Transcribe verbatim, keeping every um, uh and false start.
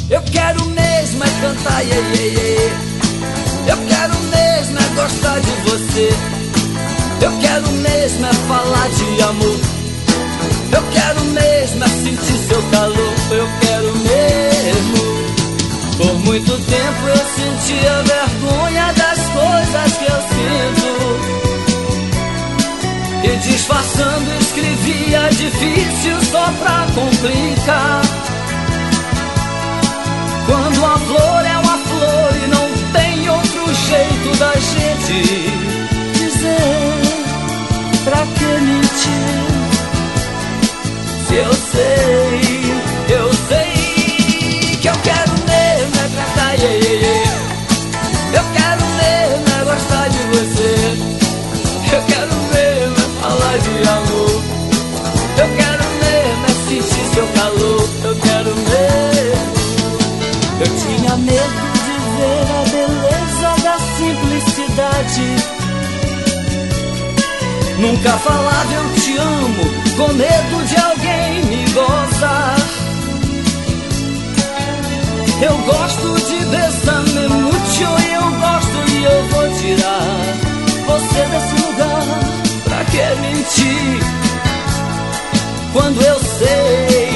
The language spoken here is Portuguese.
Eu quero mesmo é cantar, iê, iê, iê. Eu quero mesmo é gostar de você. Eu quero mesmo é falar de amor. Eu quero mesmo é sentir seu calor. Eu quero mesmo. Por muito tempo eu sentia vergonha das coisas que eu sinto, e disfarçando escrevia difícil só pra complicar. Quando a flor é uma flor e não tem outro jeito da gente dizer, pra que mentir? Se eu sei, eu sei que eu quero mesmo é cantar, iê, iê, iê. Eu quero mesmo é gostar de você. Eu quero mesmo é falar de amor. Eu quero mesmo é sentir seu calor. Eu quero mesmo. Eu tinha medo de ver a beleza da simplicidade. Nunca falava eu te amo, com medo de alguém me gozar. Eu gosto de besar-me muito e eu gosto e eu vou tirar você desse lugar. Pra que mentir quando eu sei